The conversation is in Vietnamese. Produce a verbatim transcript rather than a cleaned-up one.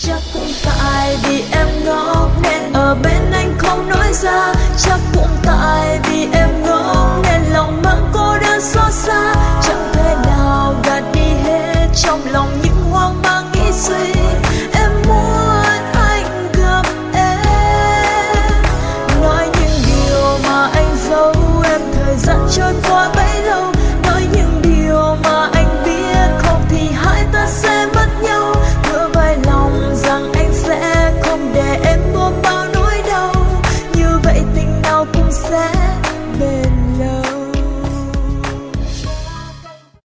Chắc cũng tại vì em ngốc nên ở bên anh không nói ra. Chắc cũng tại vì em